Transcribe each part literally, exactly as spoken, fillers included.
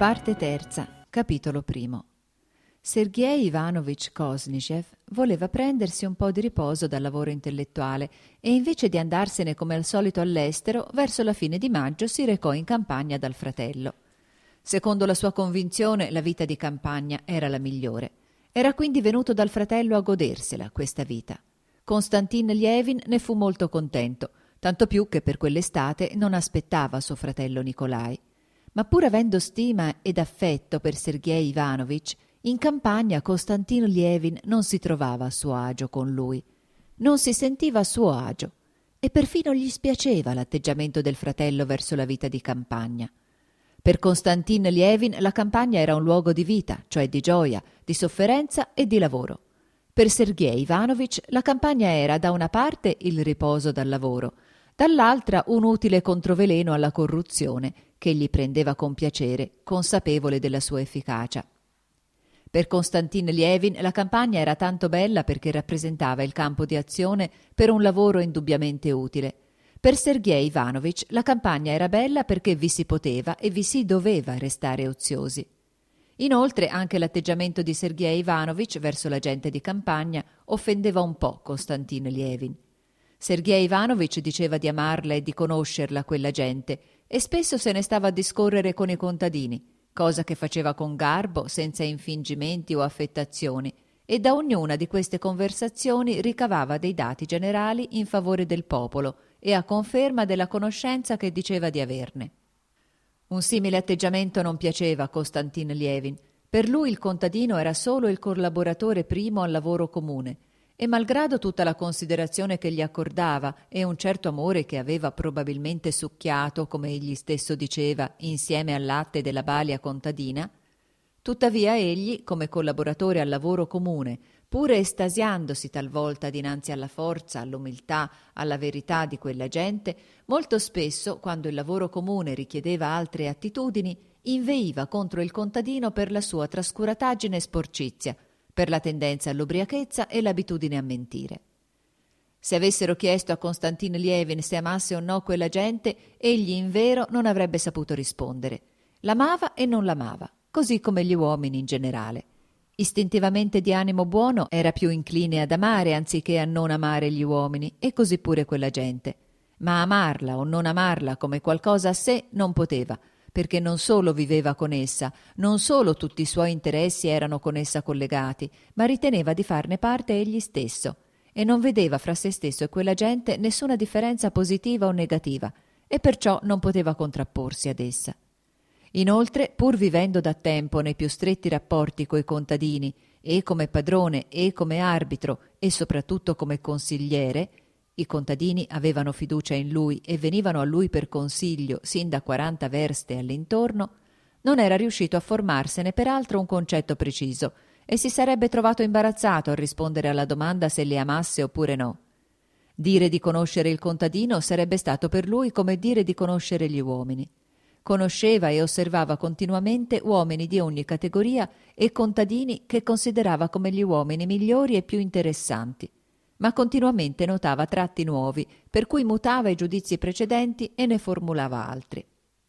Parte terza, capitolo primo. Sergej Ivanovich Koznishev voleva prendersi un po' di riposo dal lavoro intellettuale e invece di andarsene come al solito all'estero, verso la fine di maggio si recò in campagna dal fratello. Secondo la sua convinzione, la vita di campagna era la migliore. Era quindi venuto dal fratello a godersela, questa vita. Konstantin Lievin ne fu molto contento, tanto più che per quell'estate non aspettava suo fratello Nikolai. Ma pur avendo stima ed affetto per Sergej Ivanovich, in campagna Konstantin Lievin non si trovava a suo agio con lui. Non si sentiva a suo agio e perfino gli spiaceva l'atteggiamento del fratello verso la vita di campagna. Per Konstantin Lievin la campagna era un luogo di vita, cioè di gioia, di sofferenza e di lavoro. Per Sergej Ivanovich la campagna era da una parte il riposo dal lavoro, dall'altra un utile controveleno alla corruzione che egli prendeva con piacere, consapevole della sua efficacia. Per Konstantin Lievin la campagna era tanto bella perché rappresentava il campo di azione per un lavoro indubbiamente utile. Per Sergej Ivanovich la campagna era bella perché vi si poteva e vi si doveva restare oziosi. Inoltre anche l'atteggiamento di Sergej Ivanovich verso la gente di campagna offendeva un po' Konstantin Lievin. Sergej Ivanovich diceva di amarla e di conoscerla quella gente e spesso se ne stava a discorrere con i contadini, cosa che faceva con garbo, senza infingimenti o affettazioni, e da ognuna di queste conversazioni ricavava dei dati generali in favore del popolo e a conferma della conoscenza che diceva di averne. Un simile atteggiamento non piaceva a Konstantin Lievin. Per lui il contadino era solo il collaboratore primo al lavoro comune e malgrado tutta la considerazione che gli accordava e un certo amore che aveva probabilmente succhiato, come egli stesso diceva, insieme al latte della balia contadina, tuttavia egli, come collaboratore al lavoro comune, pur estasiandosi talvolta dinanzi alla forza, all'umiltà, alla verità di quella gente, molto spesso, quando il lavoro comune richiedeva altre attitudini, inveiva contro il contadino per la sua trascurataggine e sporcizia, per la tendenza all'ubriachezza e l'abitudine a mentire. Se avessero chiesto a Konstantin Lievin se amasse o no quella gente, egli in vero non avrebbe saputo rispondere. L'amava e non l'amava, così come gli uomini in generale. Istintivamente di animo buono era più incline ad amare anziché a non amare gli uomini, e così pure quella gente. Ma amarla o non amarla come qualcosa a sé non poteva, perché non solo viveva con essa, non solo tutti i suoi interessi erano con essa collegati, ma riteneva di farne parte egli stesso, e non vedeva fra se stesso e quella gente nessuna differenza positiva o negativa, e perciò non poteva contrapporsi ad essa. Inoltre, pur vivendo da tempo nei più stretti rapporti coi contadini, e come padrone e come arbitro e soprattutto come consigliere, i contadini avevano fiducia in lui e venivano a lui per consiglio sin da quaranta verste all'intorno, non era riuscito a formarsene peraltro un concetto preciso e si sarebbe trovato imbarazzato a rispondere alla domanda se le amasse oppure no. Dire di conoscere il contadino sarebbe stato per lui come dire di conoscere gli uomini. Conosceva e osservava continuamente uomini di ogni categoria e contadini che considerava come gli uomini migliori e più interessanti, ma continuamente notava tratti nuovi, per cui mutava i giudizi precedenti e ne formulava altri.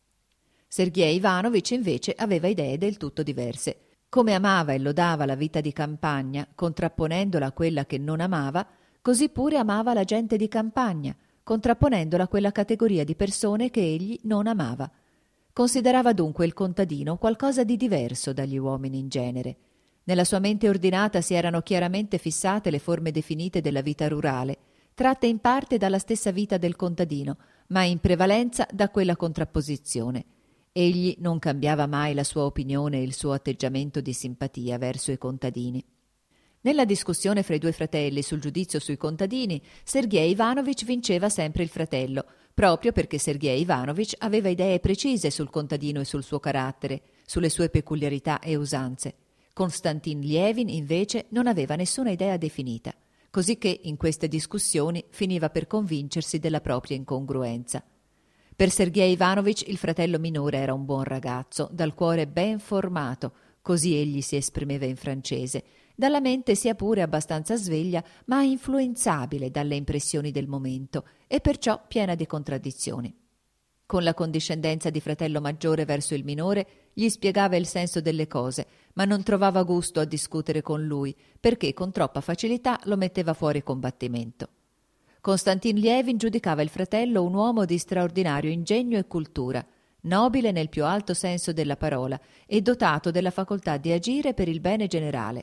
Sergej Ivanovich invece aveva idee del tutto diverse. Come amava e lodava la vita di campagna, contrapponendola a quella che non amava, così pure amava la gente di campagna, contrapponendola a quella categoria di persone che egli non amava. Considerava dunque il contadino qualcosa di diverso dagli uomini in genere. Nella sua mente ordinata si erano chiaramente fissate le forme definite della vita rurale, tratte in parte dalla stessa vita del contadino, ma in prevalenza da quella contrapposizione. Egli non cambiava mai la sua opinione e il suo atteggiamento di simpatia verso i contadini. Nella discussione fra i due fratelli sul giudizio sui contadini, Sergej Ivanovich vinceva sempre il fratello, proprio perché Sergej Ivanovich aveva idee precise sul contadino e sul suo carattere, sulle sue peculiarità e usanze. Konstantin Lievin, invece, non aveva nessuna idea definita, cosicché in queste discussioni finiva per convincersi della propria incongruenza. Per Sergej Ivanovich il fratello minore era un buon ragazzo, dal cuore ben formato, così egli si esprimeva in francese, dalla mente sia pure abbastanza sveglia, ma influenzabile dalle impressioni del momento, e perciò piena di contraddizioni. Con la condiscendenza di fratello maggiore verso il minore, gli spiegava il senso delle cose, ma non trovava gusto a discutere con lui, perché con troppa facilità lo metteva fuori combattimento. Konstantin Lievin giudicava il fratello un uomo di straordinario ingegno e cultura, nobile nel più alto senso della parola e dotato della facoltà di agire per il bene generale.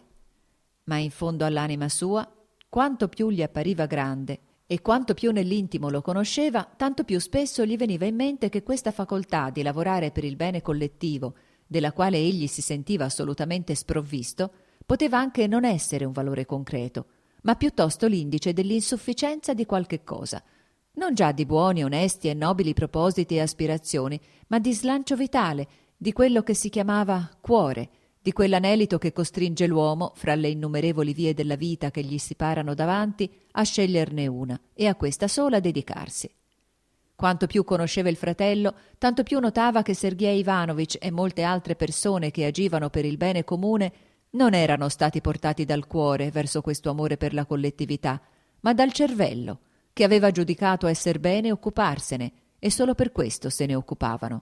Ma in fondo all'anima sua, quanto più gli appariva grande e quanto più nell'intimo lo conosceva, tanto più spesso gli veniva in mente che questa facoltà di lavorare per il bene collettivo, della quale egli si sentiva assolutamente sprovvisto, poteva anche non essere un valore concreto, ma piuttosto l'indice dell'insufficienza di qualche cosa, non già di buoni, onesti e nobili propositi e aspirazioni, ma di slancio vitale, di quello che si chiamava cuore, di quell'anelito che costringe l'uomo, fra le innumerevoli vie della vita che gli si parano davanti, a sceglierne una e a questa sola dedicarsi. Quanto più conosceva il fratello, tanto più notava che Sergej Ivanovich e molte altre persone che agivano per il bene comune non erano stati portati dal cuore verso questo amore per la collettività, ma dal cervello, che aveva giudicato esser bene occuparsene, e solo per questo se ne occupavano.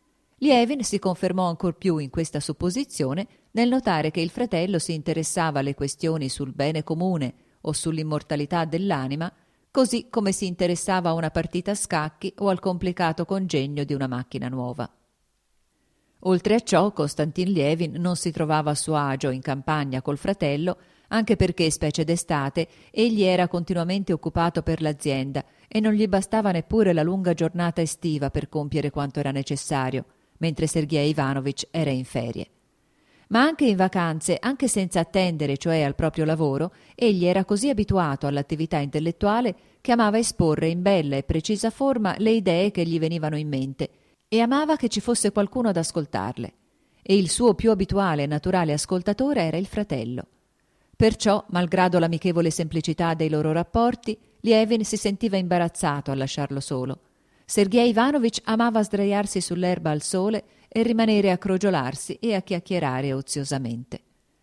Lievin si confermò ancor più in questa supposizione nel notare che il fratello si interessava alle questioni sul bene comune o sull'immortalità dell'anima, così come si interessava a una partita a scacchi o al complicato congegno di una macchina nuova. Oltre a ciò, Konstantin Lievin non si trovava a suo agio in campagna col fratello, anche perché, specie d'estate, egli era continuamente occupato per l'azienda e non gli bastava neppure la lunga giornata estiva per compiere quanto era necessario, mentre Sergej Ivanovich era in ferie. Ma anche in vacanze, anche senza attendere, cioè al proprio lavoro, egli era così abituato all'attività intellettuale che amava esporre in bella e precisa forma le idee che gli venivano in mente e amava che ci fosse qualcuno ad ascoltarle. E il suo più abituale e naturale ascoltatore era il fratello. Perciò, malgrado l'amichevole semplicità dei loro rapporti, Lievin si sentiva imbarazzato a lasciarlo solo. Sergej Ivanovich amava sdraiarsi sull'erba al sole e rimanere a crogiolarsi e a chiacchierare oziosamente.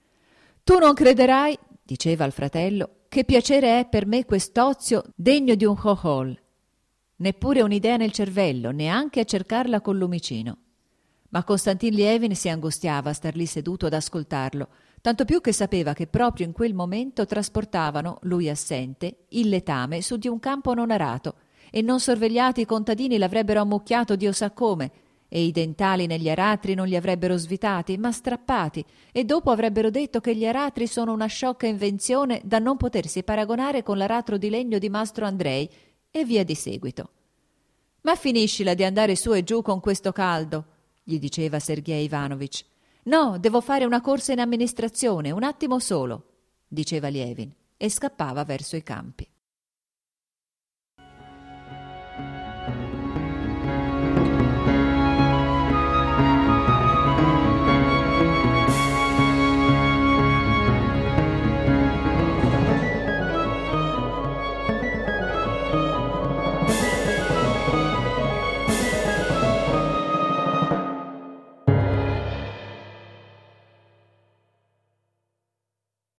«Tu non crederai», diceva al fratello, «che piacere è per me quest'ozio degno di un chochol. Neppure un'idea nel cervello, neanche a cercarla col lumicino». Ma Konstantin Lievin si angustiava a star lì seduto ad ascoltarlo, tanto più che sapeva che proprio in quel momento trasportavano, lui assente, il letame su di un campo non arato, e non sorvegliati i contadini l'avrebbero ammucchiato Dio sa come, e i dentali negli aratri non li avrebbero svitati, ma strappati, e dopo avrebbero detto che gli aratri sono una sciocca invenzione da non potersi paragonare con l'aratro di legno di mastro Andrei, e via di seguito. «Ma finiscila di andare su e giù con questo caldo», gli diceva Sergej Ivanovich. «No, devo fare una corsa in amministrazione, un attimo solo», diceva Lievin, e scappava verso i campi.